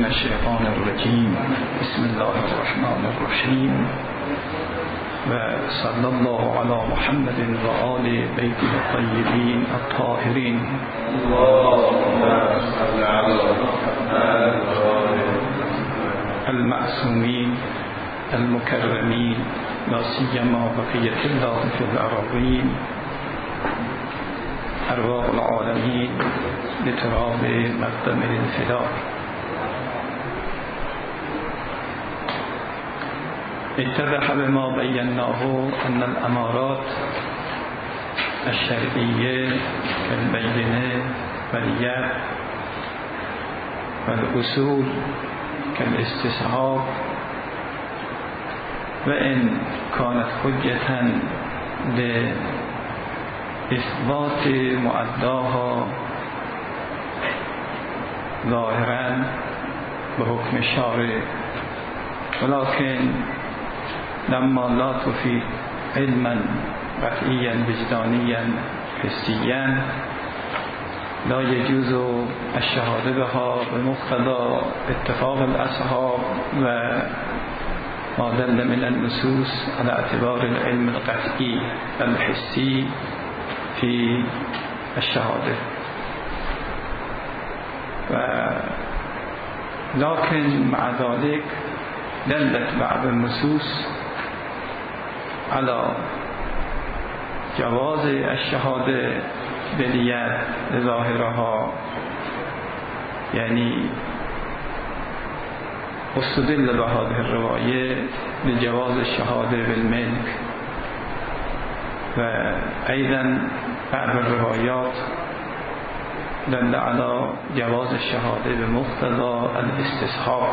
من الشیطان الرجیم. بسم الله الرحمن الرحیم و صلی الله علی محمد و آل بیته الطیبین الطاهرین. المعصومین المکرمین لا سیما بقیة الله فی الأراضین. ارواح العالمین لتراب مقدم الفداء. اتضح بما بيناه أن الأمارات الشرعية كالبينة واليد والأصول كالاستصحاب وإن كانت حجة لإثبات مؤداها ظاهرا بحكم الشارع، ولكن لما لا تفيد علما قطعيا وجدانيا حسيا لا يجوز الشهادة بها بمقتضى اتفاق الأصحاب وما دل من النصوص على اعتبار العلم القطعي الحسي في الشهادة. لكن مع ذلك دلت بعض النصوص على جواز الشهادة باليد لظاهرها، يعني استدل بهذه الرواية لجواز الشهادة بالملك، وأيضا بعض الروايات دل على جواز الشهادة بمقتضى الاستصحاب.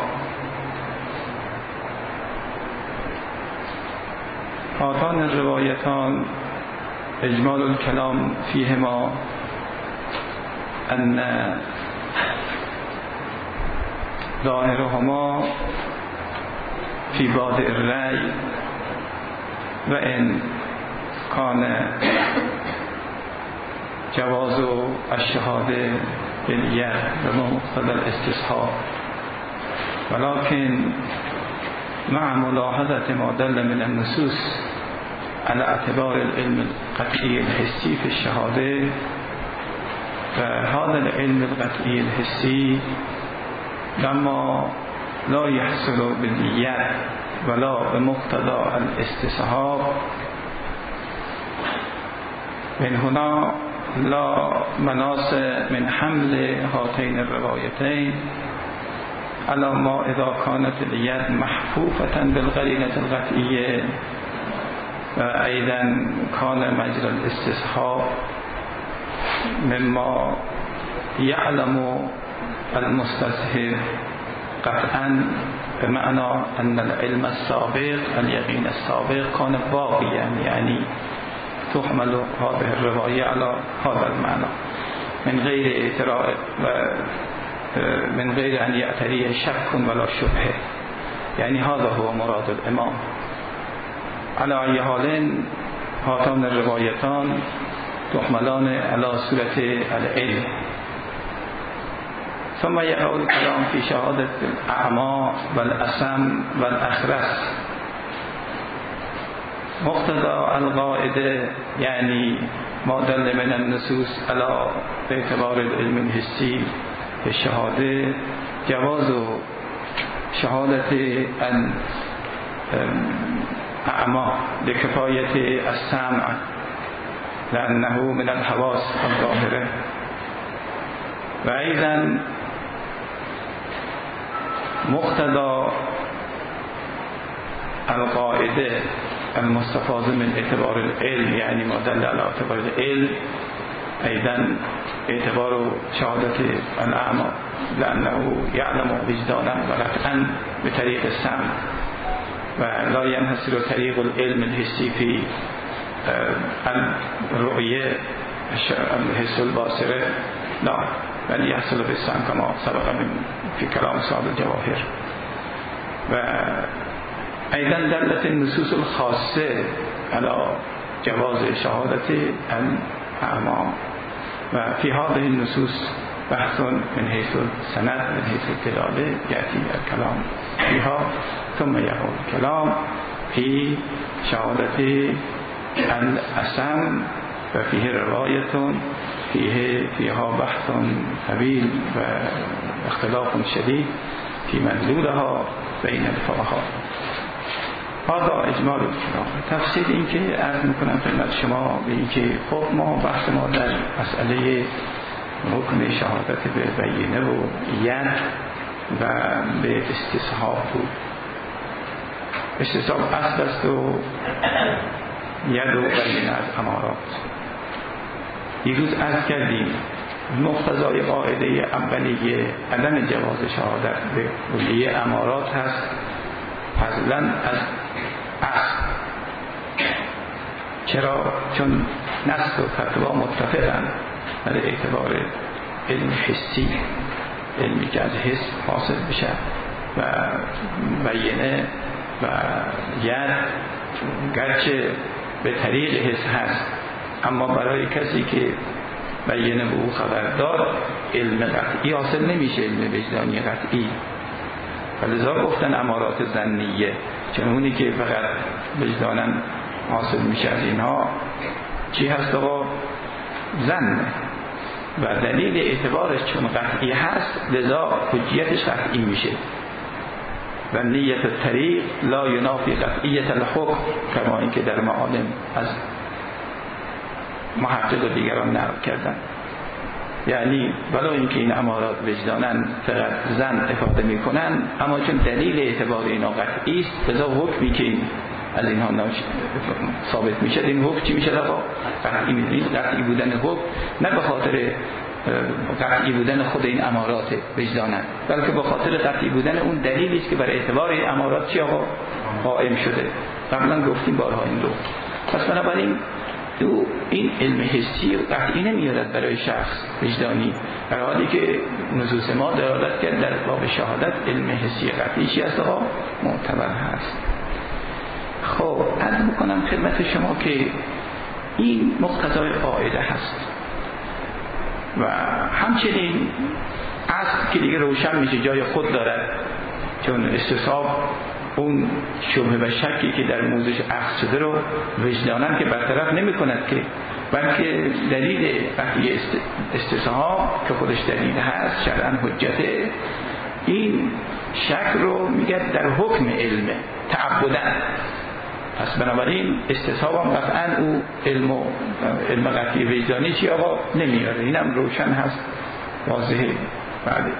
هاتان الروايتان إجمال الكلام فيهما أن ظاهرهما في بادئ الرأي، وإن كان جواز الشهادة باليد بمقتضى الاستصحاب، ولكن مع ملاحظة ما دل من النصوص على اعتبار العلم القطعي الحسي في الشهادة، فهذا العلم القطعي الحسي لما لا يحصل باليد ولا بمقتضى الاستصحاب، من هنا لا مناص من حمل هاتين الروايتين على ما إذا كانت اليد محفوفة بالقرينة القطعية، وأيضا كان مجرى الاستصحاب مما يعلم المستصحب قطعا، بمعنى أن العلم السابق اليقين السابق كان باقيا، يعني تحمل هذه الرواية على هذا المعنى من غير أن يأتي شك ولا شبهة، يعني هذا هو مراد الإمام. على أي حال هاتان الروايتان تحملان على صورة العلم. ثم يقع الكلام في شهادة الأعمى والأسم والأخرس. مقتضى القاعدة يعني ما دل من النصوص على اعتبار العلم الحسي في الشهادة جواز شهادة الأعمى لكفاية السمع، لأنه من الحواس الظاهرة. وأيضا مقتضى القاعدة المستفاض من اعتبار العلم، يعني ما دل على اعتبار العلم أيضا اعتبار شهادة الأعمى، لأنه يعلم وجدانا ولكن بطريق السمع، ولا ينحصر طريق العلم الحسي في الرؤية الحس الباصرة، لا، بل يحصل بالسمع كما سبق في كلام صاحب الجواهر. وأيضا دلت النصوص الخاصة على جواز شهادة الأعمى، وفي هذه النصوص بحث من حيث السند من حيث الدلاله يأتي الكلام فيها ثم يقول الكلام في شهادة الأسم وفيه رواية فيها بحث طويل واختلاف شديد في مدلولها بين الفقهاء. هذا اجمال الكلام. تفسیر این که عرض میکنم خدمت شما به این که خب ما بحث ما در مسئله حکم شهادت به بینه و ید و به استصحاب بود. استصحاب اصل است و ید و بینه از امارات. دیروز عرض کردیم مقتضای قاعده اولیه عدم جواز شهادت به کلیه امارات هست اصلا از اصل. چرا؟ چون نص و فتوا متفقن در اعتبار علم حسی، علمی که از حس حاصل بشه و بینه و ید گرچه به طریق حس هست اما برای کسی که بینه به او خبر داد علم قطعی حاصل نمیشه، علم وجدانی قطعی. ولذا گفتن امارات ظنیه، چون اونی که فقط وجدانا حاصل میشه از اینها چی هست؟ آقا ظن و دلیل اعتبارش چون قطعی هست لذا حجیتش قطعی میشه. و نیت الطریق لا ینافی قطعیت الحکم، کما این که در معالم از محقق و دیگران نقل کردن. یعنی ولو اینکه این امارات وجدانن فقط ظن افاده میکنن اما چون دلیل اعتبار اینا قطعی است لذا حکمی که از اینها ثابت میشه این حکم چی میشه؟ قطعی میدونید قطعی بودن حکم نه به خاطر قطعی بودن خود این امارات وجدانن بلکه به خاطر قطعی بودن اون دلیلی است که بر اعتبار این امارات چی آقا قائم شده. قبلا گفتیم بارها این رو. پس بنابراین این علم حسی و قطعی نمیارد برای شخص وجدانی، در حالی که نصوص ما دلالت کرد در باب شهادت علم حسی قطعی چی است آقا معتبر هست. خب عرض میکنم خدمت شما که این مقتضای قاعده هست و همچنین اصل که دیگه روشن میشه جای خود دارد، چون استصحاب اون شبهه و شکی که در موضوعش اخذ شده رو وجدانن که برطرف نمی کند که، بلکه دلیل قطعی استصحاب که خودش دلیل هست شرعاً حجته، این شک رو میگه در حکم علم تعبدن. پس بنابراین استصحاب هم قطعاً او علم قطعی وجدانی چی آقا نمیاره. اینم روشن هست واضحه. بله.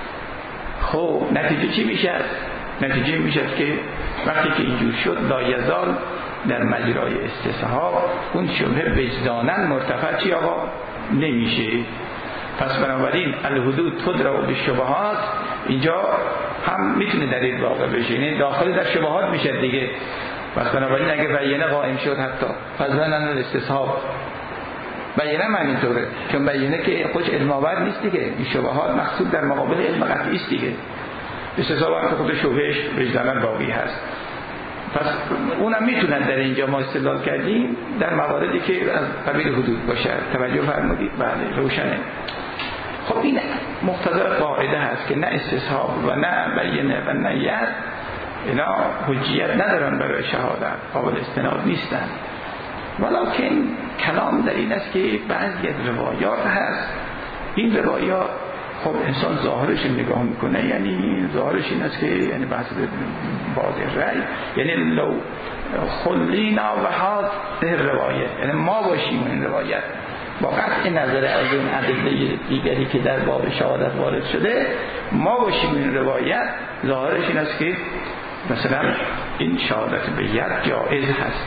خب نتیجه چی میشه؟ نتیجه میشه که وقتی که اینجور شد لایزال در مجرای استصحاب اون شبهه وجداناً مرتفع چی آقا نمیشه. پس بنابراین الحدود تدرا بالشبهات اینجا هم میتونه دلیل واقع بشه، یعنی داخل در شبهات میشه دیگه. پس بنابراین اگه بینه قائم شد حتی فضلا الاستصحاب بینه هم اینطوره، چون بینه که خودش علم آور نیست دیگه، این شبهات مقصود در مقابل علم قطعی است دیگه. استصحاب هم که خود شبهش وجداناً باقی هست. پس اونم میتونن در اینجا ما استدلال کردیم در مواردی که از قبیل حدود باشه. توجه فرمودید؟ بله روشنه. خب این مقتضای قاعده هست که نه استصحاب و نه بینه و نه ید اینا حجیت ندارن برای شهادت، قابل استناد نیستن. ولکن کلام در این است که بعضی از روایات هست، این روایات خب انسان ظاهرش نگاه میکنه، یعنی ظاهرش این است که یعنی بحث بعض رأی، یعنی لو خلینا و هذه روایت، یعنی ما باشیم این روایت با قطع نظر از اون ادله دیگری که در باب شهادت وارد شده، ما باشیم این روایت، ظاهرش این است که مثلا این شهادت به ید جایز هست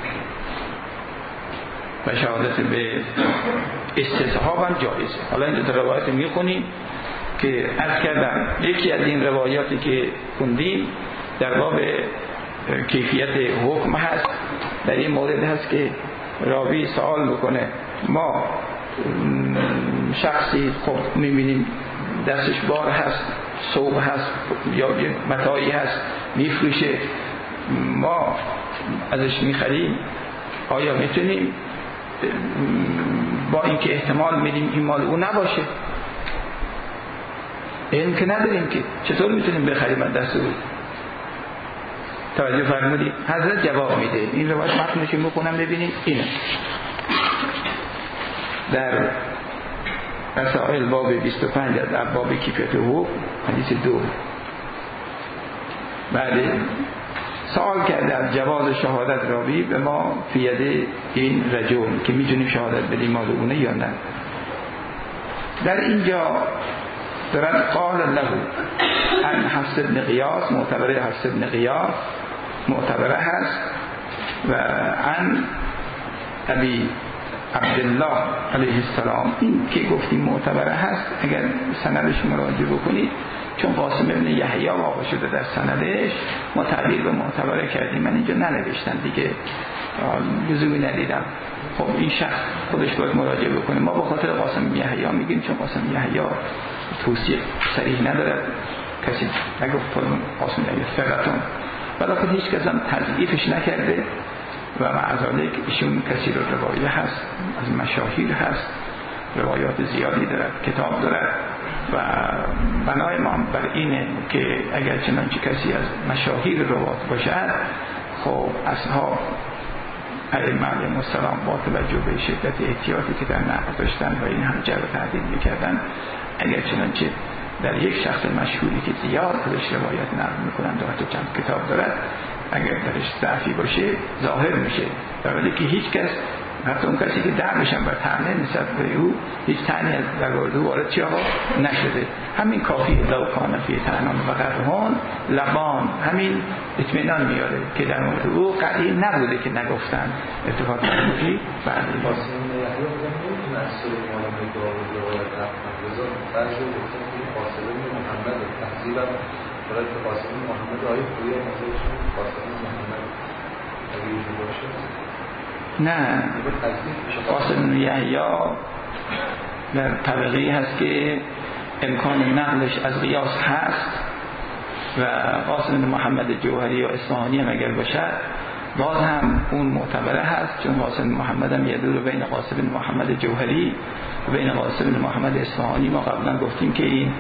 و شهادت به استصحاب هم جایزه. حالا این دو روایت میخونیم که عرض کردم یکی از این روایاتی که خوندیم در باب کیفیت حکم هست. در این مورد هست که راوی سوال میکنه، ما شخصی خب میبینیم دستش بار هست، سوق هست یا متاعی هست میفروشه، ما ازش میخریم، آیا میتونیم با اینکه احتمال میدیم این مال او نباشه علم که نداریم که چطور میتونیم بخریم از دست او؟ توجه فرمودید؟ حضرت جواب میده. این روایت متنش رو میخونم ببینید. اینه در مسائل باب 25 از ابواب کیفیت حقوق حدیث 2. بعد سوال کرده از جواز شهادت راوی به ما فی ید این رجل، که میتونیم شهادت بدیم مال اونه یا نه. در اینجا دارن قال له عن حفص بن قیاس، معتبره حفص بن قیاس معتبره هست، و عن ابی عبدالله علیه السلام، این که گفتیم معتبره هست. اگر سندش مراجعه بکنید، چون قاسم ابن یحیی واقع شده در سندش، ما تعبیر به معتبره کردیم. من اینجا ننوشتم دیگه، لزومی ندیدم. خب این شخص خودش باید مراجعه بکنه. ما به خاطر قاسم یحیی میگیم، چون قاسم یحیی توصیه صریح ندارد، کسی نگفت قاسم یحیی ثقتون، ولی هیچ کس هم تضعیفش نکرده و معذالک ایشون کسی رو روایه هست، از مشاهیر هست، روایات زیادی دارد، کتاب دارد و بنای ما بر اینه که اگر چنانچه کسی از مشاهیر روایات باشد، خب اصحاب ائمه علیهم السلام با توجه به شدت احتیاطی که در نقل داشتن و این هم جر و تعدیل میکردن، اگر چنانچه در یک شخص مشهوری که زیاد ازش روایت نقل میکنن و چند کتاب دارد، اگر درش ضعفی باشه ظاهر میشه، در حالی که هیچ کس، حتی اون کسی که در میشن بر طعنه نسبت به او، هیچ طعنی از در وارد او وارد چی آقا نشده. همین کافی لو کان فی طعنان و قطعان لبان، همین اطمینان میاره که در مورد او قطعی نبوده که نگفتن. اتفاق فرمودی بعد قاسم محمد آیه خویه نظرشون قاسم محمد اگه باشه نه، قاسم یحیی در طبقی هست که امکان نقلش از قیاس هست و قاسم محمد جوهری و اصفهانی هم اگر باشد باز هم اون معتبره هست، چون قاسم محمد هم یدور بین قاسم محمد جوهری و بین قاسم محمد اصفهانی. ما قبلا گفتیم که این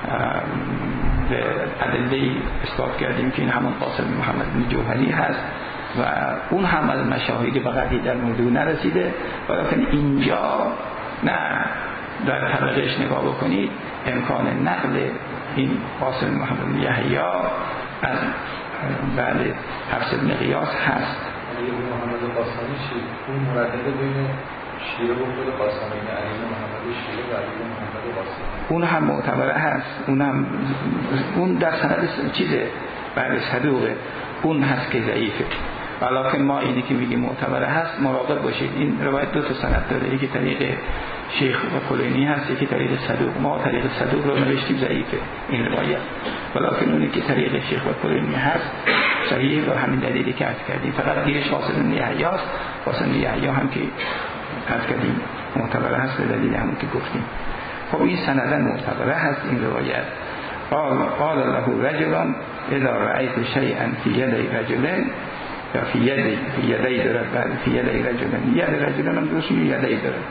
به ادله اثبات کردیم که این همون قاسم محمد جوهری هست و اون هم از مشاهیر بقدی در مورد نرسیده، ولیکن اینجا نه، در طبقش نگاه بکنید امکان نقل این قاسم محمد یحیی از بعد حفص بن قیاس هست. محمد قاسمی چی؟ اون مردد بین شیعه و خود قاسمی، علی محمد شیعه و علی محمد قاسمی، اون هم معتبره هست. اون در سند چیزه بعد صدوقه، اون هست که ضعیفه. ولیکن ما اینی که میگیم معتبره هست مراقب باشید. این روایت دو تا سند داره، یکی طریق شیخ و کلینی هست، یکی طریق صدوق. ما طریق صدوق رو نوشتیم ضعیفه این روایت، ولیکن اونی که طریق شیخ و کلینی هست صحیح و همین دلیلی که عرض کردیم. فقط دیگه قاسم بن یحیی است. قاسم بن یحیی هم که عرض کردیم معتبره هست به دلیل همون که گفتیم. خب این سنداً معتبره هست این روایت. قال له رجل اذا رأيت شيئا في يدي رجل، یا فی یدی دارد، بعد فی یدی رجل، ید رجل هم درست می یدی دارد.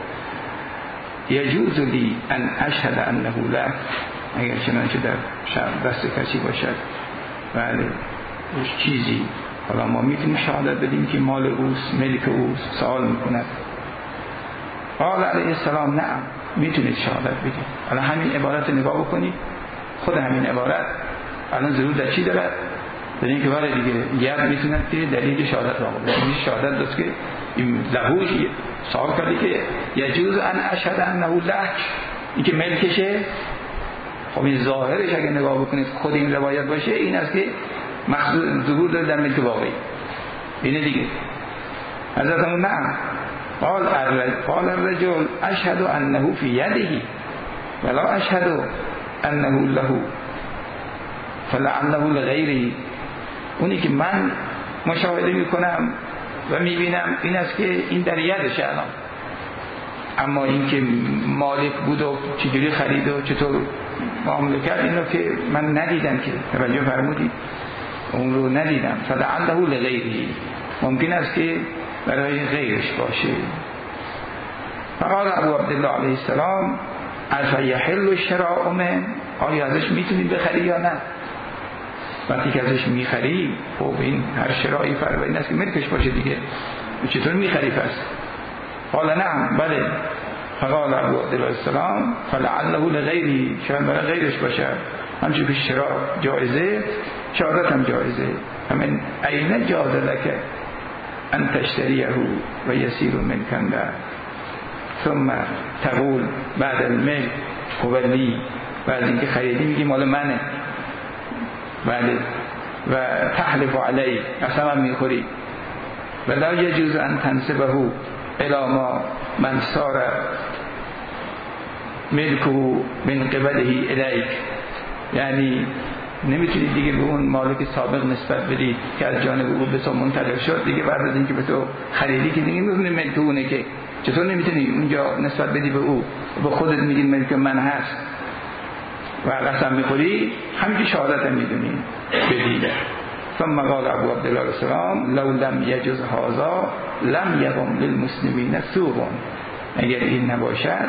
یجوز لی ان اشهد انه له، اگر چنانچه در دست کسی باشد بله چیزی، حالا ما میتونیم شهادت بدیم که مال اوست، ملک اوست، سوال میکند. قال علیه السلام نعم، میتونید شهادت بدید. حالا همین عبارت نگاه بکنید، خود همین عبارت الان ضرور در چی دارد؟ در این که برای دیگه ید میتوند که دلیل شهادت واقع بشه. این شهادت دست که این لهوش سوال کرده که یجوز ان اشهد انه له، این که ملکشه. خب این ظاهرش اگه نگاه بکنید خود این روایت باشه این است که مخصوص ظهور داره در ملک واقعی. اینه دیگه. حضرت هم نعم قال الرجل اشهد انه فی یده ولا اشهد انه له فلعنه لغیره. اونی که من مشاهده میکنم و میبینم این است که این در یدشه الان، اما این که مالک بود و چجوری خرید و چطور معامله کرد اینو که من ندیدم، که توجه فرمودید اون رو ندیدم. فلعنه لغیره، ممکن است که برای غیرش باشه. فقال ابو عبدالله علیه السلام الفیحل الشراء من، آیا ازش میتونی بخری یا نه؟ وقتی که ازش میخری خب این هر شرایی فرق این است که ملکش باشه دیگه، چطور میخری پس؟ قال نعم بله. فقال ابو عبدالله السلام فلعله لغیری، شاید برای غیرش باشه، همچون که شرا جایزه شهادت هم جایزه. همین این جاز لک ان تشتریه و یسیر منکن ثم تقول بعد الملک قبلی، بعد اینکه خریدی میگی مال منه، بله، و تحلف علی، قسم میخوری، و لا یجوز ان تنسبه الی ما من صار ملکه من قبله الیک، یعنی نمیتونی دیگه به اون مالک سابق نسبت بدی که از جانب او به تو منتقل شد دیگه، بعد از اینکه به تو خریدی که دیگه میدونی ملک اونه، که چطور نمیتونی اونجا نسبت بدی به او، به خودت میگی ملک من هست و قسم میخوری، همین شهادت هم میدونی بدی. ثم قال ابو عبدالله السلام لو لم یجز هذا لم یقم للمسلمین سوق، اگر این نباشد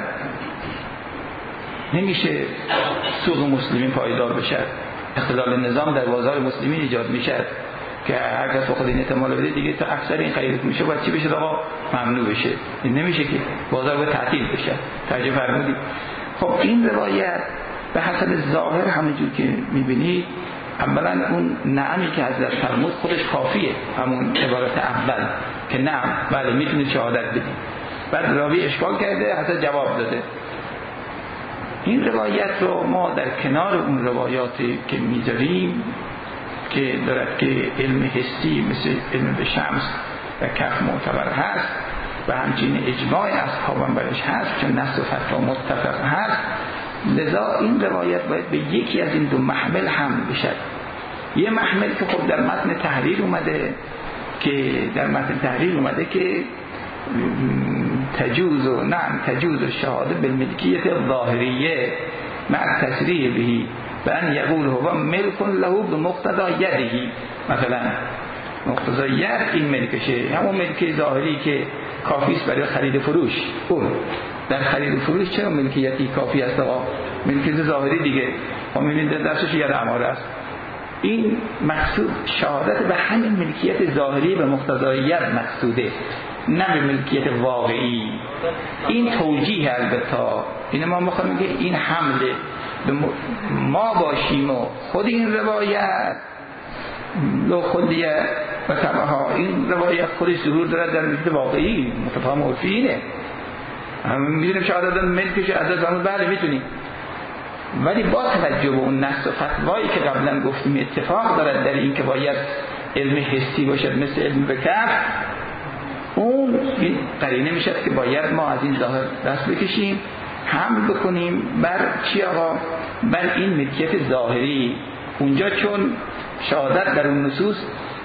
نمیشه سوق مسلمین پایدار بشد، اختلال نظام در بازار مسلمین ایجاد میشد که هر کس با خود این احتمال بده دیگه تا اکثر این خرید میشه، باید چی بشه؟ آقا ممنوع بشه. این نمیشه که بازار باید تعطیل بشه. ترجمه فرمودید. خب این روایت به حسب ظاهر همونجور که میبینید، اولا اون نعمی که حضرت فرمود خودش کافیه، همون عبارت اول که نعم بله میتونید شهادت بدید. بعد راوی اشکال کرده، حضرت جواب داده. این روایت رو ما در کنار اون روایاتی که میذاریم که دارد که علم حسی مثل علم به شمس و کف معتبر هست و همچنین اجماع اصحاب هم برش هست چون نص و فتوا متفق هست، لذا این روایت باید به یکی از این دو محمل حمل بشد. یه محمل که خب در متن تحریر اومده که تجوز و نعم تجوز الشهاده بالملکیت الظاهریه مع التسریح به بأن یقول هو ملک له بمقتضى یده، مثلا مقتضای ید این ملکشه، همون ملک ظاهری که کافی است برای خرید فروش. اون در خرید فروش چرا ملکیتی کافی است؟ آقا ملکیت ظاهری دیگه ما می‌بینیم دستش ید اماره است. این مقصود شهادت به همین ملکیت ظاهری به مقتضای ید مقصوده، نه به ملکیت واقعی. این توجیه البته این ما میخوایم که این حمله به ما باشیم و خود این روایت لو خلیه و طبعها این روایت خودش ظهور دارد در ملکیت واقعی متفاهم عرفینه. میدونیم شهادت ملکش از زمان بله میتونیم، ولی با توجه به اون نص و فتوایی که قبلا گفتیم اتفاق دارد در این که باید علم حسی باشد مثل علم به کف، اون این قرینه میشد که باید ما از این ظاهر دست بکشیم، حمل بکنیم بر چی آقا؟ بر این ملکیت ظاهری. اونجا چون شهادت در اون نصوص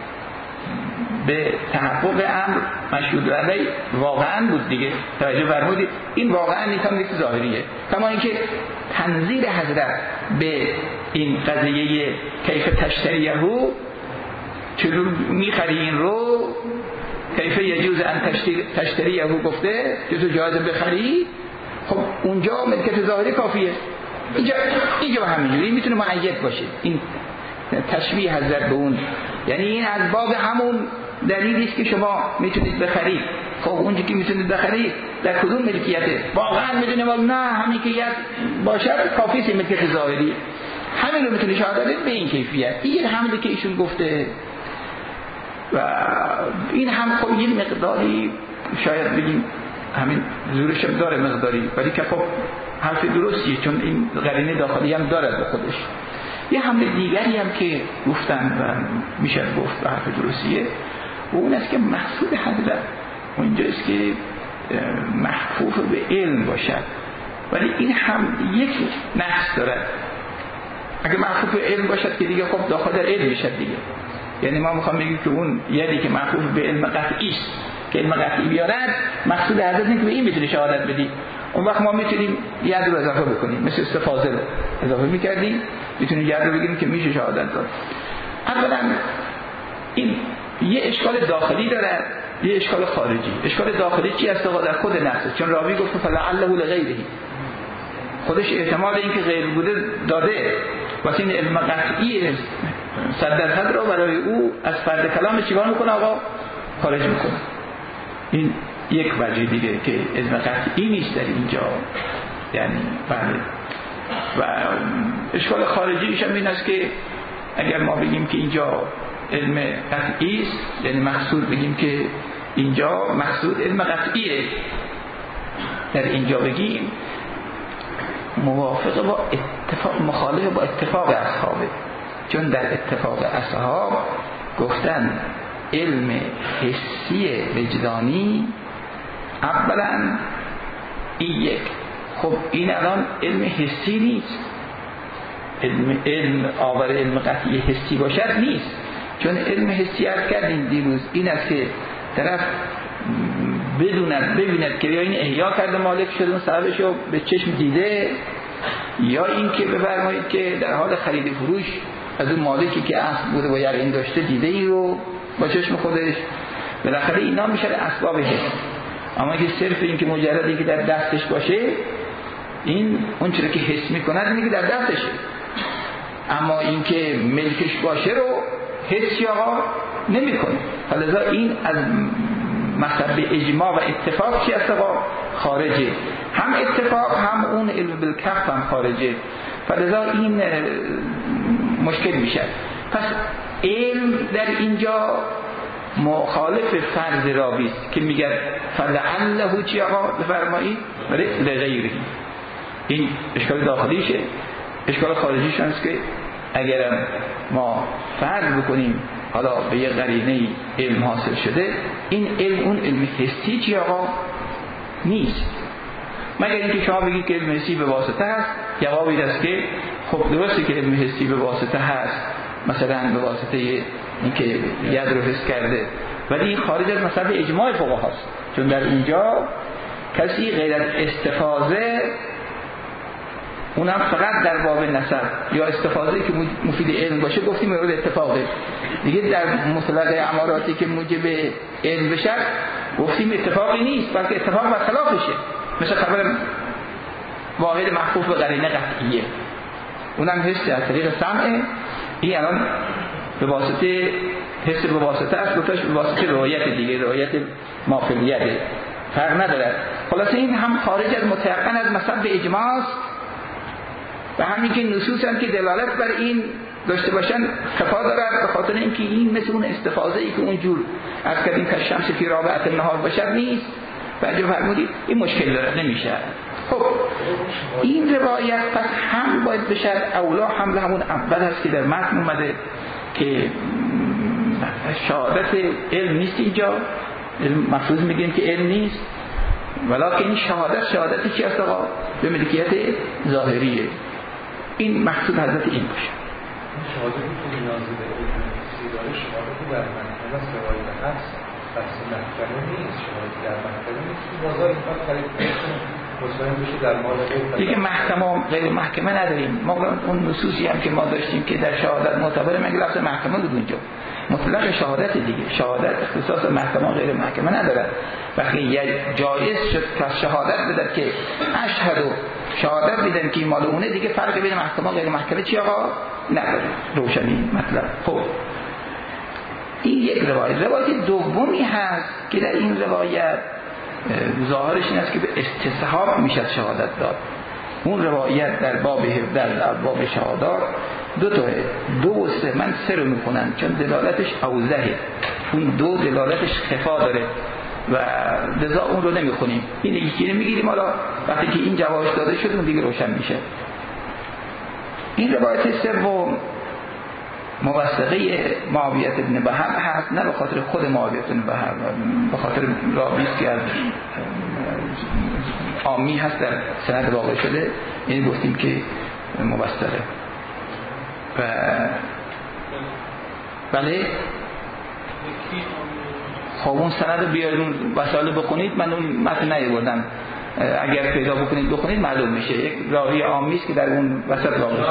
به تحقق امر مشهود علی واقعا بود دیگه، توجه فرمودید؟ این واقعا نیست، ملکیت ظاهریه. کما اینکه تنظیر حضرت به این قضیه کیف تشتریه چطور میخری این رو، کیف یجوز ان تشتریه گفته چطور جایزه بخری، خب اونجا ملکیت ظاهری کافیه. اینجا به همینجوری میتونه مؤید باشه این تشبیه حضرت به اون، یعنی این از باب همون دلیلی است که شما میتونید بخرید. خب اونجا که میتونید بخرید در کدوم ملکیته؟ واقعا میدونیم نه همین که باشد کافی است ملکیت ظاهری، همین رو میتونه شهادت به این کیفیت. این حملی که ایشون گفته و این هم خب یه مقداری شاید بگیم همین زورش داره مقداری، ولی که خب حرف درستیه چون این قرینه داخلی هم دارد به خودش. یه حمله دیگری هم که گفتن و میشه گفت به حرف درستیه و اون است که مقصود حضرت اونجاست که محفوظ به علم باشد، ولی این هم یک نقص دارد. اگه محفوظ به علم باشد که دیگه خب داخل در علم میشد دیگه، یعنی ما میخوام بگیم که اون یادی که محفوظ به علم قطعی است که علم قطعی بیارد، مقصود حضرت اینه که به این میتونی شهادت بدی. اون وقت ما میتونیم ید رو اضافه بکنیم، مثل استفاضل رو اضافه میکردیم، میتونیم ید رو بگیریم که میشه شهادت داد. اولا این یه اشکال داخلی داره، یه اشکال خارجی. اشکال داخلی چی است؟ در خود نص، چون راوی گفت فلعله لغیره. خودش احتمال اینکه غیر بوده داده، واسه این علم قطعی 100% رو برای او از فرد کلام چیکار میکنه آقا؟ خارج میکنه. این یک وجه دیگه که علم قطعی نیست در اینجا. یعنی بله. و اشکال خارجیش هم این است که اگر ما بگیم که اینجا علم قطعی است، یعنی مقصود بگیم که اینجا مقصود علم قطعیه، در اینجا بگیم موافق با اتفاق، مخالف با اتفاق اصحابه، چون در اتفاق اصحاب گفتن علم حسی وجدانی اولا این یک. خب این الان علم حسی نیست، علم آور علم قطعی حسی باشد نیست، چون علم حسی عرض کردیم دیروز این است که طرف ببیند که یا این احیا کرده مالک شده اون صاحبش رو به چشم دیده، یا این که بفرمایید که در حال خرید فروش از اون مالکی که اصل بوده و یقین داشته دیده ای رو با چشم خودش. بالاخره اینا میشه اسباب حس. اما که صرف این که مجردی که در دستش باشه، این اون چیزی که حس میکنه اینه که در دستشه، اما این که ملکش باشه رو حسی آقا نمیکنه. لذا این از مصب اجماع و اتفاق چی است آقا؟ خارجه. هم اتفاق هم اون علم بالکف هم خارجه، لذا این مشکل میشه. پس علم در اینجا مخالف فرض راوی است که میگه فلعله چی آقا بفرمایید برای لغیره. این اشکال داخلیشه. اشکال خارجیش است که اگر ما فرض بکنیم حالا به یه قرینه علم حاصل شده، این علم اون علم حسی چی آقا نیست، مگر اینکه شما بگید که علم حسی به واسطه هست. جواب این است که خب درسته که علم حسی به واسطه هست، مثلا به واسطه اینکه ید رو حس کرده، ولی این خارج از مصب اجماع فقها هست، چون در اینجا کسی غیر از استفاضه، اونم فقط در باب نسب یا استفاضه که مفید علم باشه گفتیم مورد اتفاقه دیگه. در مطلق اماراتی که موجب علم بشه گفتیم اتفاقی نیست، بلکه اتفاق برخلافشه، مثل خبر واحد محفوظ به قرینه قطعیه، اونم حس از طریق سمعه. این الان به واسطه حس به واسطه است، دوتاش به واسطه روایت دیگه، روایت مافلیته، فرق نداره. خلاصه این هم خارج از متيقن از مصب اجماع است و همین که نصوص هم که دلالت بر این داشته باشن کفا دارد، به خاطر اینکه این مثل اون استفاضه ای که اونجور از کردیم که شمس فی رابعه النهار باشد نیست. بعد فرمودید این مشکل داره نمیشه. خب این روایت پس هم باید بشه اولا حمل همون اول هست که در متن اومده که شهادت علم نیست اینجا، مفروض میگیم که علم نیست، ولیکن این شهادتی چی هست آقا؟ به ملکیت ظاهریه. این مقصود حضرت این باشه. شهادتی که نیازی به علم داره شهادتی در محکمه است، روایت هست، بحث محکمه نیست، شهادتی در محکمه نیست، تو بازار این کار خرید مطمئن بشه در مال دیگه محکمه غیر محکمه نداریم. ما اون نصوصی هم که ما داشتیم که در شهادت معتبر مگه لفظ محکمه بود اونجا، مطلق شهادت دیگه، شهادت اختصاص محکمه غیر محکمه نداره. وقتی یه جایز شد که شهادت بدن که اشهد و شهادت بدن که مال اونه، دیگه فرق بین محکمه غیر محکمه چی آقا نداره، روشنی مطلب. خب این یک روایت دومی هست که در این روایت ظاهرش این است که به استصحاب میشه شهادت داد. اون روایت در باب 17 در باب شهادت دو و سه، من سه رو میکنن چون دلالتش اوضحه، اون دو دلالتش خفا داره و لذا اون رو نمیخونیم. این یکی رو میگیریم، حالا وقتی که این جوابش داده شد اون دیگه روشن میشه. این روایت سوم موثقه معاویه بن بهر هست، نه به خاطر خود معاویه بن بهر، به خاطر راویی که از عامی هست در سند واقع شده، یعنی گفتیم که موثقه. و بله خب اون سند بیارون وسائل بخونید، من اون متن نیاوردم، اگر پیدا بکنید بخونید معلوم میشه. یک راوی عامی است که در اون وسط واقع شده.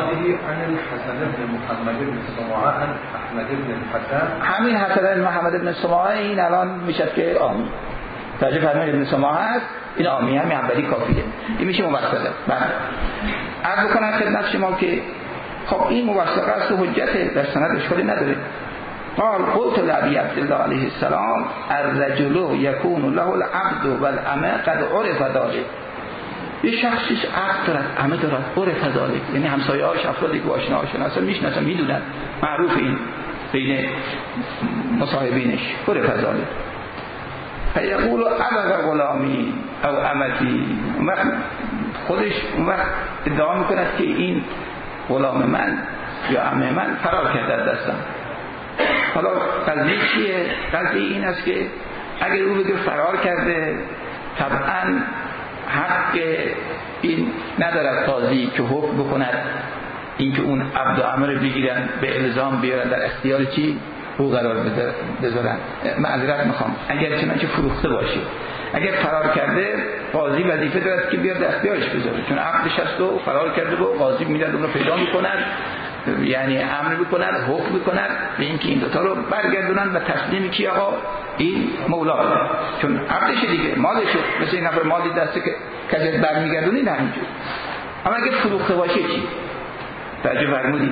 همین حسن بن محمد بن سماعه این الان میشه که عامی. ترجمه فرمان ابن سماعه است این عامیه، همین اولی کافیه، این میشه موثقه. بعد عرض کنم خدمت شما که خب این موثقه است و حجته، در سند اشکالی نداره. قال قلت لأبي عبد الله علیه السلام الرجل يكون له العبد والأمة قد عرف ذلك. یه شخصی عبد دارد، امه دارد، عرف ذلك، یعنی همسایه‌هاش، افرادی که آشناهاشون هستن میشناسن، میدونن، معروف این بین مصاحبینش، عرف ذلك. فیقول ابغ غلامی او امتی، خودش اون وقت ادعا میکند که این غلام من یا عمه من فرار کرده از دستم. حالا قضیه چیه؟ قضیه این است که اگر او بگه فرار کرده، طبعا حق این ندارد قاضی که حکم بکند این که اون عبد و عمه رو بگیرن به الزام بیارن در اختیار چی؟ او قرار بذارن. معذرت میخوام، اگر چنانچه فروخته باشه، اگر فرار کرده قاضی وظیفه دارد که بیاد در اختیارش بذاره، چون عقدش هست و فرار کرده و قاضی میاد اون رو پیدا میکند، یعنی امر میکند، حکم میکند به اینکه این دوتا رو برگردونن و تسلیم کی؟ آقا این مولا بودن، چون عقدش دیگه، مالشه، مثل این نفر مالی دسته که کجا برمیگردونی نه اینجور. اما اگر فروخته باشه چی؟ توجه فرمودید؟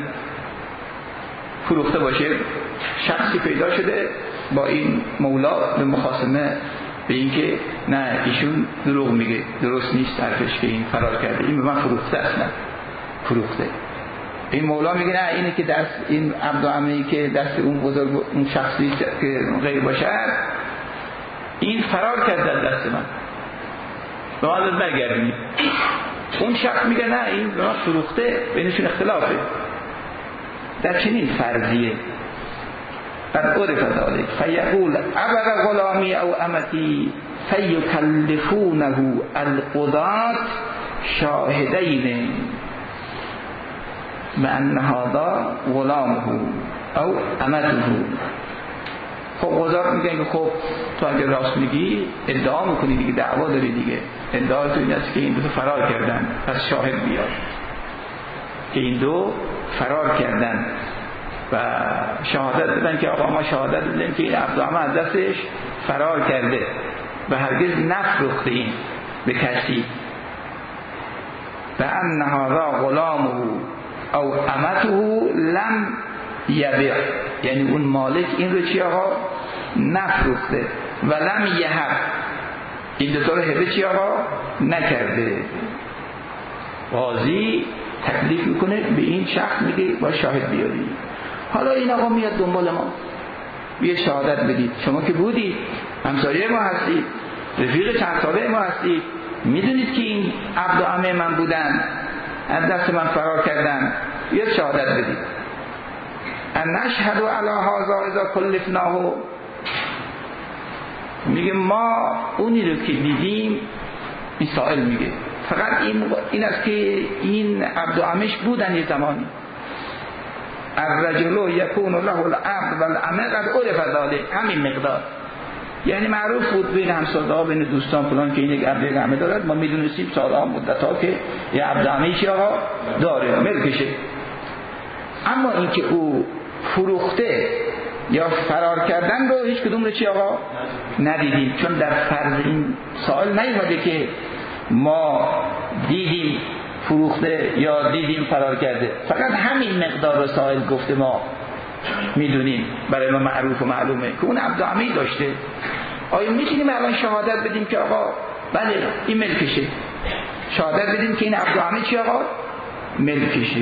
فروخته باشه، شخصی پیدا شده با این مولا به مخاصمه به اینکه نه ایشون دروغ میگه، درست نیست حرفش که این فرار کرده، این به من فروخته است، نه فروخته. این مولا میگه نه، اینه که دست این عبد و عمه‌ای که دست اون بزرگ، اون شخصی که غیر باشد، این فرار کرده از دست من، به من برگردونید. اون شخص میگه نه، این به من فروخته، بینشون اختلافه. در چنین فرضیه قد عرف ذلك فیقول ابغ غلامی او امتی فیکلفونه القضاة شاهدین بأن هذا غلامه او امته. خب قضات میگن که خب تو اگر راست میگی ادعا میکنی دیگه، دعوا داری دیگه، ادعا تو این است که این دو فرار کردن، پس شاهد بیار که این دو فرار کردن و شهادت بدن که آقا ما شهادت بدیم که این عبدالعمه از دستش فرار کرده و هرگز نفروخته این به کسی. و ان هذا غلامه او امته لم یبیع، یعنی اون مالک این رو چی آقا؟ نفروخته. و لم یهب، این دوتا رو هبه چی آقا؟ نکرده. قاضی تکلیف میکنه به این شخص، میگه با شاهد بیاری. حالا این آقا میاد دنبال ما، یه شهادت بدید، شما که بودید، همسایه ما هستید، رفیق چند ساله ما هستید، میدونید که این عبد و عمه من بودن، از دست من فرار کردن، یه شهادت بدید. ان نشهد علی هذا اذا کلفناه، میگه ما اونی رو که دیدیم، این سائل میگه فقط این است که این عبد و عمش بودن یه زمانی. الرجل یکون له العبد والعمه قد عرف ذلك، همین مقدار، یعنی معروف بود بین همسایه‌ها، بین دوستان فلان که این یک عبد و عمه دارد، ما میدونستیم سالها مدت‌ها که یه عبد و عمه‌ای آقا داره، ملکشه. اما اینکه او فروخته یا فرار کردن رو هیچ کدوم رو چی آقا ندیدیم، چون در فرض این سوال نیومده که ما دیدیم فروخته یا دیدیم فرار کرده، فقط همین مقدار رو سائل گفته ما میدونیم، برای ما معروف و معلومه که اون عبد و عمه‌ای داشته. آیا میتونیم الان شهادت بدیم که آقا بله این ملکشه، شهادت بدیم که این عبد و عمه چی آقا؟ ملکشه.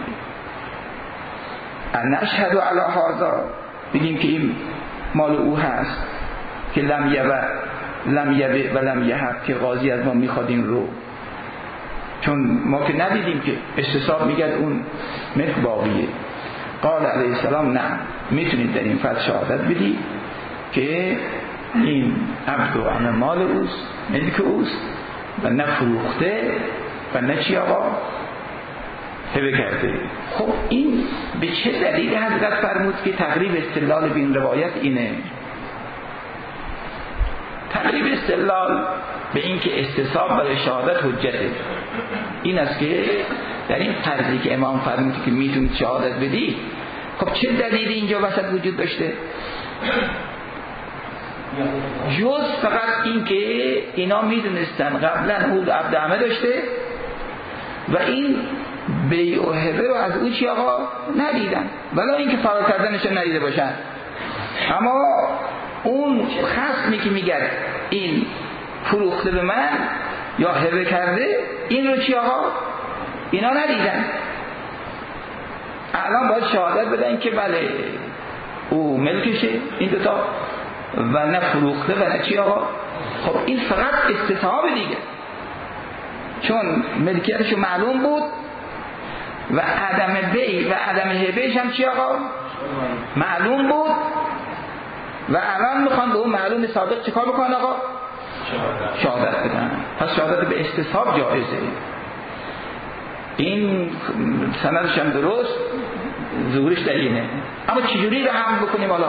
نشهد علی هذا، بگیم که این مال او هست، که لم یبع و لم یهب، که قاضی از ما میخواد این رو، چون ما که ندیدیم که استصواب میگه اون ملک باقیه. قال علیه السلام نه، میتونید در این فرض شهادت بدید که این عبد و عمه مال اوست، ملک اوست و نه فروخته و نه چی آقا هبه کرده. خب این به چه دلیل حضرت فرمود که تقریب استدلال به این روایت اینه؟ تقریب استدلال به این که استصواب برای شهادت حجته این است که در این فرضی که امام فرمود که میتونید شهادت بدید، خب چه دلیلی اینجا وسط وجود داشته؟ جز فقط این که اینا میدونستن قبلا او عبد عمه داشته و این بیع و هبه رو از او چی آقا ندیدن، ولی اینکه فرار کردنش ندیده باشن. اما اون خصمی که میگه این فروخته به من یا هبه کرده، این رو چی آقا اینا ندیدن. الان باید شهادت بدن که بله او ملکشه این دوتا و نه فروخته و نه چی آقا. خب این فقط استصحاب دیگه، چون ملکیتشو معلوم بود و عدم بیع و عدم هبهش هم چی آقا معلوم بود و الان میخوان به اون معلوم سابق چیکار بکنن آقا؟ شهادت بدن. پس شهادت به استصحاب جایزه. این سندش هم درست، ظهورش در اینه. اما چجوری رو حمل بکنیم؟ حالا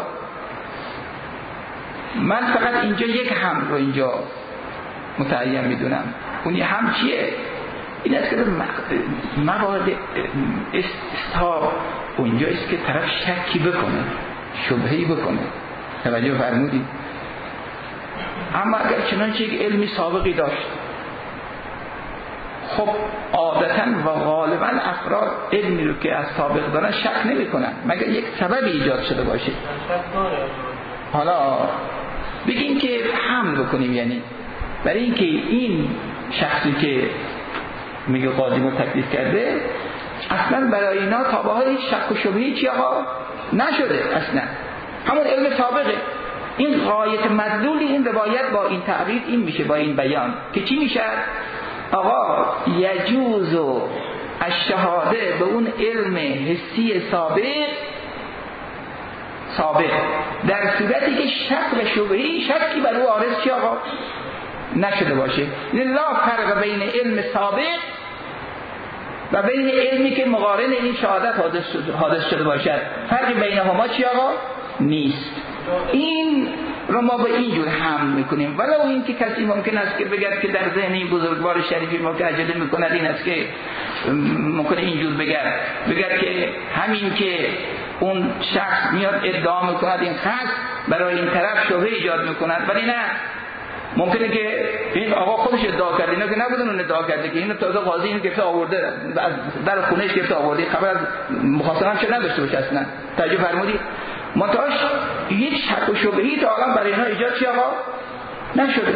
من فقط اینجا یک حمل رو اینجا متعین میدونم. اونی هم چیه؟ این است که موارد استصحاب اونجا است که طرف شکی بکنه، شبهه‌ای بکنه. توجه فرمودید؟ اما اگر چنانچه یک علمی سابقی داشت، خب عادتا و غالبا افراد علمی رو که از سابق دارن شک نمی کنن مگر یک سببی ایجاد شده باشه. حالا بگیم که حمل بکنیم، یعنی برای اینکه این شخصی که میگه قاضی ما تکلیف کرده اصلا برای اینا تابع های شک و شبهه‌ای چی آقا نشده، اصلا همون علم سابقه. این غایت مدلول این روایت با این تعریف این میشه، با این بیان که چی میشه آقا یجوز و الشهاده به اون علم حسی سابق در صورتی که شک و شبهه‌ای شکی بر او عارض چی آقا نشده باشه. لا فرق بین علم سابق و بین علمی که مقارن این شهادت حادث شده باشد، فرقی بینهما چی آقا نیست. این رو ما به اینجور حمل میکنیم. ولو این که کسی ممکن است که بگرد که در ذهن این بزرگوار شریفی ما که عجله میکند این است که ممکنه اینجور بگرد که همین که اون شخص میاد ادعا میکند این خاص برای این طرف شبهه ایجاد میکند، ولی نه، ممکنه که این آقا خودش ادعا کرده، اینا که نبودن اون ادعا کرده که اینو تازه قاضی اینو گرفته آورده از در خونهش گرفته آورده، خبر از مخاصمه هم چه نداشته باشه اصلا. توجه فرمودید؟ منتهاش هیچ شک و شبهه‌ای تا الان برای اینا ایجاد چی آقا نشده.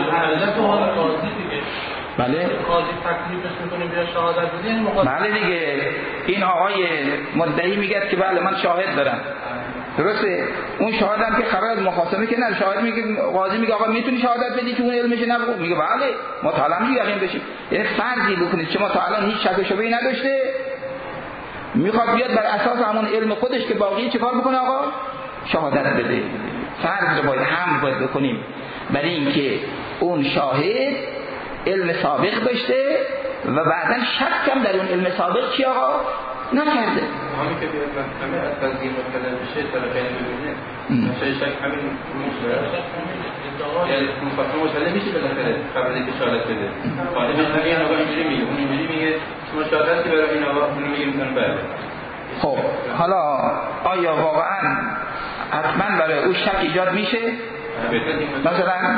بله قاضی تکلیفش میکنه بیا شهادت بده. بله دیگه، این آقای مدعی میگه که بله من شاهد دارم، درسته؟ اون شاهدم که خبر از مخاصمه که نه، شاهد میگه قاضی میگه آقا میتونی شهادت بدی که اون علمش نبود، میگه بله ما تا الان یقین بشیم. یعنی فرضی بکنید شما تا الان هیچ شک و شبهه‌ای نداشته، میخواد بیاد بر اساس همون علم خودش که باقی چیکار بکنه آقا شهادت بده. فرض رو باید هم باید بکنیم برای اینکه اون شاهد علم سابق داشته و بعدا شک هم در اون علم سابق چی آقا نکرده. همین که بیاد همین از تنظیم مطلب بشه طرفین ببینه چه شک همین یعنی مخاطب مطلب میشه بالاخره قبل اینکه شهادت بده. قاضی میگه آقا اینجوری میگه، اون اینجوری میگه، شما شهادتی برای این آقا اون میگه میتونه بله. خب حالا آیا واقعا حتما برای او شک ایجاد میشه؟ مثلا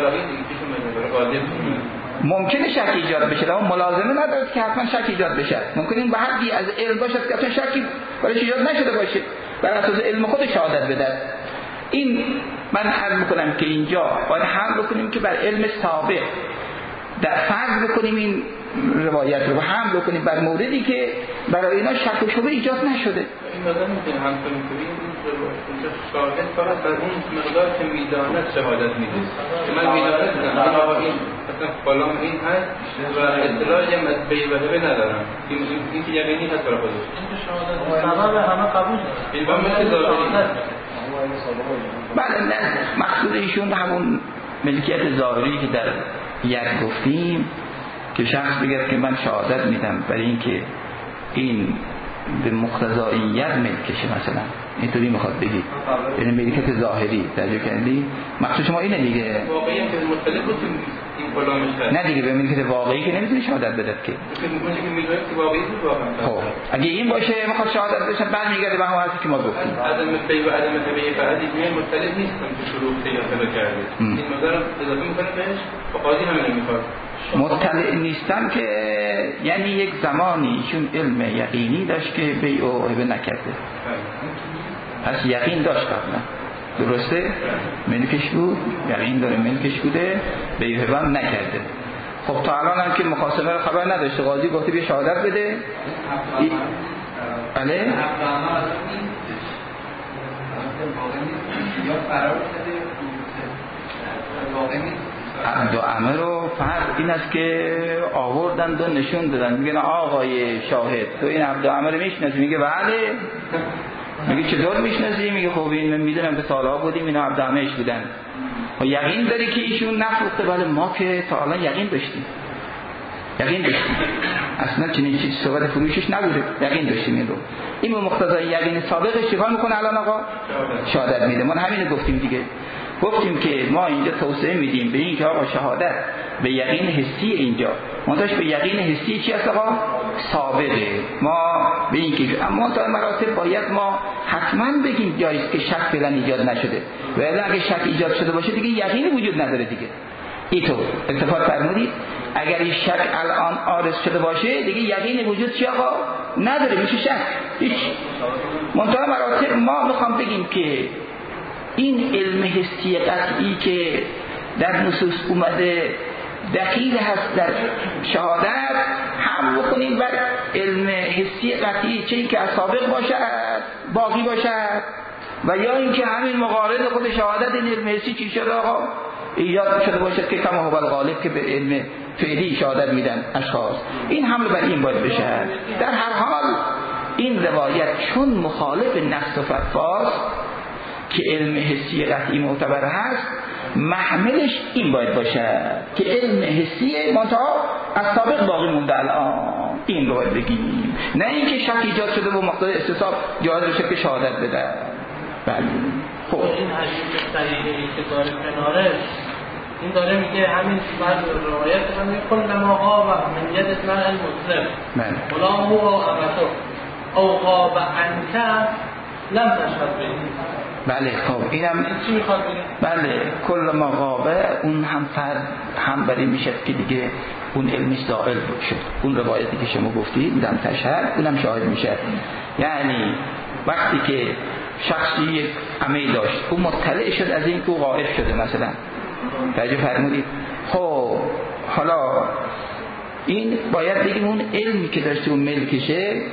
ممکنه شک ایجاد بشه، اما ملازمه نداره که حتما شک ایجاد بشه. ممکنه این به حدی از علم باشه که اصلا شکی برایش ایجاد نشده باشه، بر اساس علم خود شهادت بده. این من عرض میکنم که اینجا باید حمل بکنیم که بر علم سابق در فرض بکنیم این روایت رو حمل بکنیم بر موردی که برای اینا شک و شبهه ایجاد نشده. این مقدار میتونیم هم کنیم که این شاهد فقط بر اون مقدار که میداند شهادت میده که من میدانستم آقا این مثلا فلان این هست و اطلاع یه مطبعی و هبه ندارم، این که یقینی هست برای خودش سبب همه قبول این با مثل ظاهری. بله نه، مقصود ایشون همون ملکیت ظاهری که در یک گفتیم که شخص بگه که من شهادت میدم برای اینکه این به مقتضاییت ملکشه مثلا اینطوری میخواد بگید، یعنی ملکت ظاهری درجه کردی مقصود شما اینه دیگه. واقعی که مختلف بود این کلامش هست. نه دیگه به ملکت واقعی که نمیتونه شهادت بده که میگه که میگه که واقعی بود واقعا. خب اگه این باشه میخواد شهادت بده بعد میگرده به همون حرفی که ما گفتیم عدم طیب و عدم طبیعی فقط این مختلف نیستن که شروع طیب کرده. این نظر اضافه میکنه بهش و قاضی همین میخواد. مطلع نیستم که یعنی یک زمانی چون علم یقینی داشت که بیع و هبه نکرده، پس یقین داشت قبلا درسته؟ ملکش بود، یقین داره ملکش بوده، بیع و هبه نکرده. خب تا الان هم که مخاصمه رو خبر نداشته، قاضی گفته بیا شهادت بده. بله؟ عبد و عمه رو فرق این است که آوردن و نشون دادن، میگن آقای شاهد تو این عبد و عمه رو میشناسی؟ میگه بله. میگه چطور میشناسی؟ میگه خب این من میدونم که سالها بودیم اینا عبد و عمهش بودن. و یقین داری که ایشون نفروخته؟ بله ما که تا الان یقین داشتیم اصلا چنین چیز صحبت فروشش نبوده، یقین داشتیم. این رو این مقتضای یقین سابقش چیکار میکنه الان آقا؟ شهادت میده. ما همین گفتیم دیگه، گفتیم که ما اینجا توسعه میدیم به این که آقا شهادت به یقین حسی اینجا منتاش به یقین حسی چی هست آقا؟ سابقه. ما به این که اما تا مراتب باید ما حتما بگیم جایست که شک فعلا ایجاد نشده، و اگه شک ایجاد شده باشه دیگه یقینی وجود نداره دیگه. اینطور اتفاق فرمودید اگر این شک الان عارض شده باشه دیگه یقین وجود چی آقا؟ نداره، میشه شک هیچ. منتها مراتب ما میخوام بگیم که این علم حسی قطعی که در نصوص اومده دخیل هست در شهادت هم بکنیم بر علم حسی قطعی، چه این که از سابق باشد باقی باشد و یا اینکه همین مقارض خود شهادت این علم حسی چی شده آقا ایجاد شده باشد که کما هو الغالب که به علم فعلی شهادت میدن اشخاص. این حمل بر این باید بشه. در هر حال این روایت چون مخالف نص و فتواست که علم حسی قطعی معتبر هست، محملش این باید باشه که علم حسی منتها از سابق باقی مونده الان. این رو باید بگیم، نه اینکه شک ایجاد شده و مقتضای استصحاب جواز بشه که شهادت بده. بله خب این حدیث صحیحی که داره کنارش این داره میگه همین بعد روایت میگه کل ما ها و من ید اسماء المسلم غلام هو و امته او غاب عنك لم تشهد به. بله خب اینم چی میخواد بگه؟ بله کل ما غابه اون هم فرد هم بری میشه که دیگه اون علمش زائل شد. اون روایتی که شما گفتید لم تشهد اونم شاهد میشه. یعنی وقتی که شخصی یک عمه داشت اون مطلع شد از این که غائب شده مثلا، توجه فرمودید؟ خب حالا این باید بگیم اون علمی که داشته اون ملکشه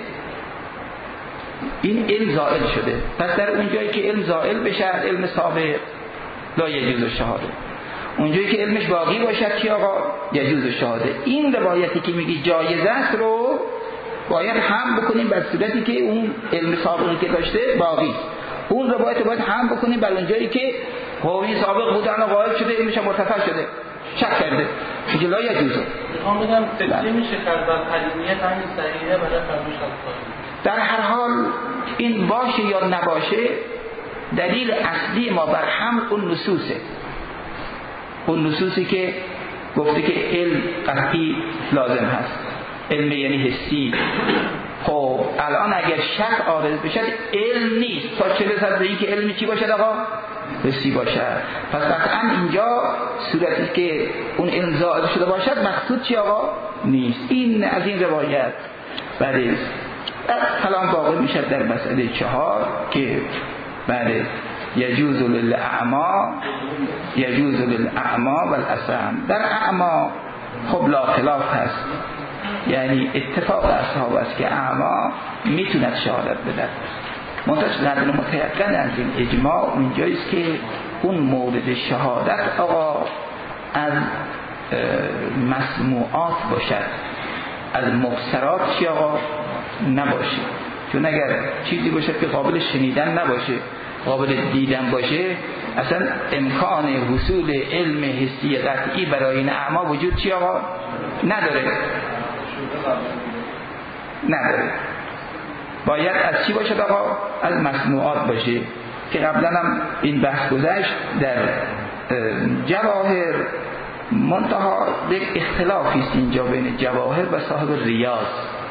این علم زائل شده، پس در اون جایی که علم زائل بشه علم سابق لا یجوز الشهاده، اون جایی که علمش باقی باشد چی آقا؟ یجوز الشهاده. این روایتی که میگی جایزه است رو باید هم بکنیم بر صورتی که اون علم سابقی که داشته باقی، اون روایت باید هم بکنیم بر اون جایی که این سابق بودن و غائب شده علمش مرتفع شده شک کرده میگه لا یجوزه. میخوام بگم تکلیف میشه کرد بر حدیثیت همین صحیحه برای فرموش در هر حال این باشه یا نباشه دلیل اصلی ما بر هم اون نصوصه، اون نصوصی که گفته که علم قطعی لازم هست، علم یعنی حسی. خب الان اگر شک عارض بشه علم نیست تا چه رسد به این که علمی چی باشد آقا؟ حسی باشد. پس قطعا اینجا صورتی که اون علم زائل شده باشد مقصود چی آقا؟ نیست. این از این روایت. بله کلام باقی میشه در مسئله 4 که بله یجوز للاعما والاسم. در اعما خب لا خلاف هست، یعنی اتفاق اصحاب است که اعما میتوند شهادت بدهد. منتش نقل متیقن از این اجماع اونجاییست که اون مورد شهادت آقا از مسموعات باشد، از مبصرات چی آقا نباشه. چون اگر چیزی باشه که قابل شنیدن نباشه قابل دیدن باشه اصلا امکان حصول علم حسی قطعی برای این اعما وجود چی آقا نداره. باید از چی باشد آقا؟ از مسموعات باشه که قبلا هم این بحث گذشت. در جواهر منتها یک اختلافی است اینجا بین جواهر و صاحب ریاض.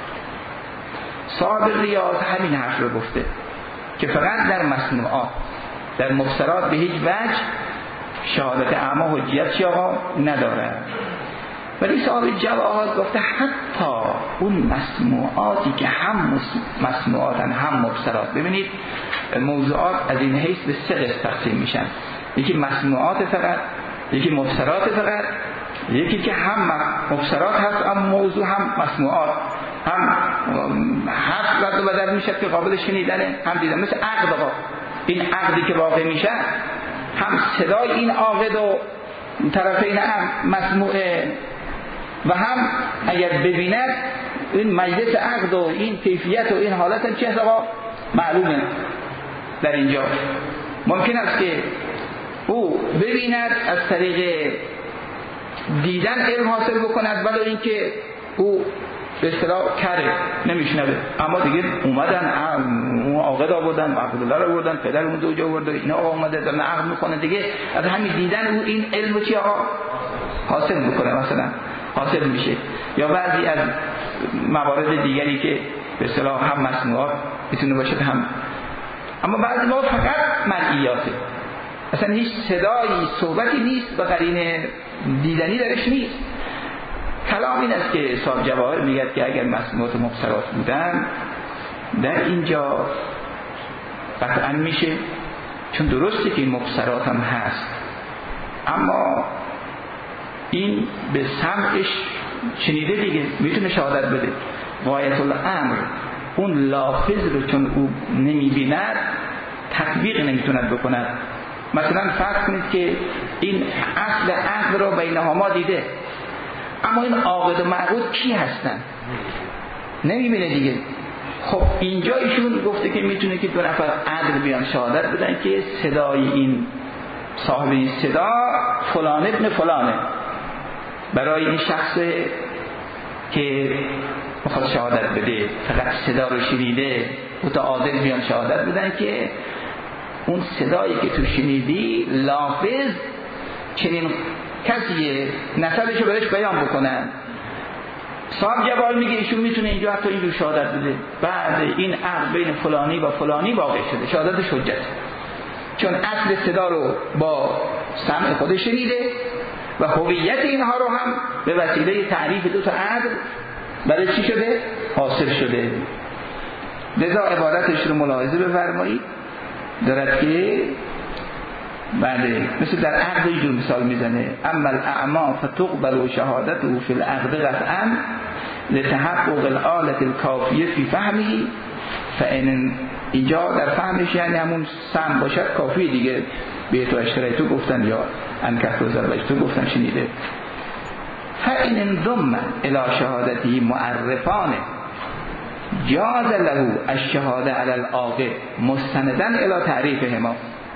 صاحب ریاض همین حرف رو گفته که فقط در مسموعات، در مبصرات به هیچ وجه شهادت اعما حجیت آقا نداره. ولی صاحب جواهر گفته حتی اون مسموعاتی که هم مسموعاتن هم مبصرات. ببینید موضوعات از این حیث به 3 قسم تقسیم میشن، یکی مسموعات فقط، یکی مبصرات فقط، یکی که هم مبصرات هست هم موضوع هم مسموعات، هم حرف رد و بدل میشه که قابل شنیدنه هم دیدن. مثل عقد آقا، این عقدی که واقع میشه هم صدای این عاقد و طرفین هم مسموعه و هم اگر ببیند این مجلس عقد و این کیفیت و این حالت هم چه آقا معلومه. در اینجا ممکن است که او ببیند از طریق دیدن علم حاصل بکند، ولی اینکه او به اصطلاح کره نمیشنوه، اما دیگه اومدن اون عاقد آوردن، عبدالله رو آوردن، پدر اون زوج آورده، اینا اومده دارن عقد میکنه، دیگه از همین دیدن او این علم چی آقا حاصل میکنه، مثلا حاصل میشه. یا بعضی از موارد دیگری که به اصطلاح هم مسموعات میتونه باشه هم، اما بعضی ما فقط مرئیاته، اصلا هیچ صدایی صحبتی نیست و قرینه دیدنی درش نیست. کلام این است که صاحب جواهر میگه که اگر مسموعات و مبصرات بودن در اینجا قطعا میشه، چون درسته که این مبصرات هم هست، اما این به سمعش شنیده دیگه میتونه شهادت بده. غایت الامر اون لافظ رو چون او نمیبیند تطبیق نمیتوند بکند. مثلا فرض کنید که این اصل عقل رو بینها ما دیده، اما این عاقد و معقود کی هستن نمیبینه دیگه. خب اینجا ایشون گفته که میتونه که 2 نفر عدل بیان شهادت بدن که صدای این صاحب این صدا فلان ابن فلانه، برای این شخص که میخواد شهادت بده فقط صدا رو شنیده متعادل بیان شهادت بدن که اون صدایی که تو شنیدی لافظ چنین کسیه، نسبشو بهش بیان بکنن. صاحب جواهر میگه ایشون میتونه اینجا حتی اینجور شهادت بده، بعد این عقد بین فلانی و فلانی واقع شده، شهادتش حجت، چون اصل صدا رو با سمع خودش شنیده و هویت اینها رو هم به وسیله تعریف 2 تا عقد برای چی شده؟ حاصل شده. لذا عبارتش رو ملاحظه بفرمایید، دارد که بله مثل در عقد اینجور مثال میزنه: اما الاعما فتقبل شهادته فی العقد قطعا لتحقق الآلة الکافیه فی فهمه، فان اینجا در فهمش یعنی همون سمع باشد کافی دیگه. بیت و اشترای تو گفتن یا انکت و زربش تو گفتن شنیده. فان انضم الی شهادته معرفان جاز له الشهاده علی العاقد مستندا الی تعریفهما،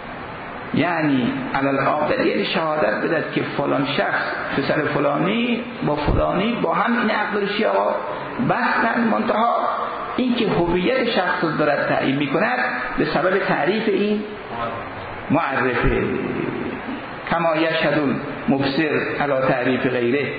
یعنی علی العاقد یعنی شهادت بدهد که فلان شخص پسر فلانی با فلانی با هم این عقد رشی آقا بستن، منتها این که هویت شخص رو دارد تعیین میکند به سبب تعریف این معرفه. کما یشهد المبصر علی تعریف غیره،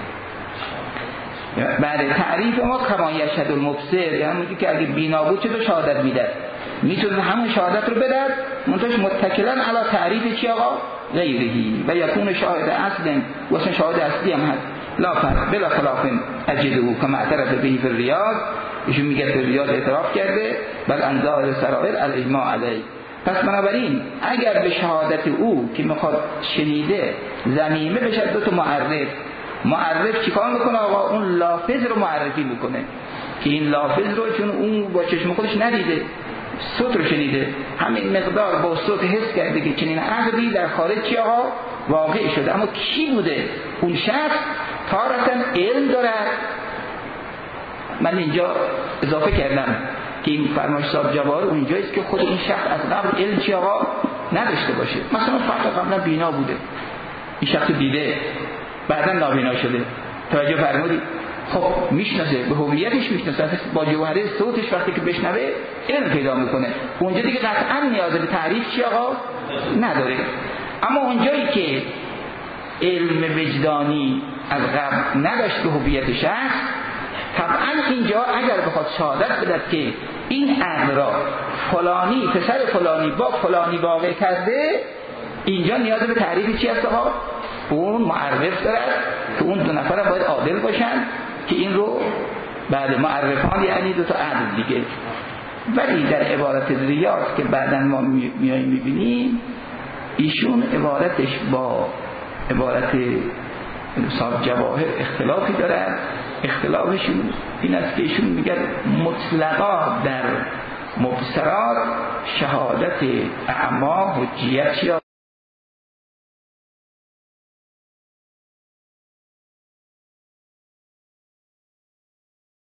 بعد تعریف ما کما یشهد المبصر یعنی میگه که اگه بینا بود چطور شهادت میداد، میتونه همون شهادت رو بدهد منتهاش متکلن علی تعریف چی آقا غیرهی و یکون شاهد اصل و اصلا شاهد اصلی هم هست لا فرق بلا خلاف اجده کما اعترف به فی الریاض. ایشون میگه به ریاض اعتراف کرده بل انظار سرائر الاجماع علیه. پس بنابراین اگر به شهادت او که میخواد شنیده ضمیمه بشه 2 تا معرف چیکار میکنه آقا؟ اون لافظ رو معرفی میکنه که این لافظ رو چون اون با چشم خودش ندیده، صوت رو شنیده، همین مقدار با صوت حس کرده که چنین عقدی در خارج چی آقا واقع شده. اما کی بوده اون شخص؟ تارتن علم داره. من اینجا اضافه کردم که این فرمایش صاحب جواهر اونجاییست که خود این شخص از قبل علم چی آقا نداشته باشه. مثلا فرد قبلا بینا بوده، این شخص دیده بعدا نابینا شده، توجه فرمودید؟ خب میشناسه، به هویتش میشناسه، با جوهره صوتش وقتی که بشنوه علم پیدا میکنه. اونجا دیگه قطعا نیاز به تعریف چی آقا نداره. اما اونجایی که علم وجدانی از قبل نداشت به هویت شخص، طبعا اینجا اگر بخواد شهادت بدهد که این عقل را فلانی پسر فلانی با فلانی واقع کرده، اینجا نیاز به تعریف چی هست آقا؟ اون معرف دارد که اون دو نفر باید عادل باشن که این رو بعد معرفان یعنی دو تا عدل دیگه. ولی در عبارت ریاض که بعداً ما میاییم میبینیم ایشون عبارتش با عبارت صاحب جواهر اختلافی دارد. اختلافشون این است که ایشون میگن مطلقا در مبصرات شهادت اعما حجیت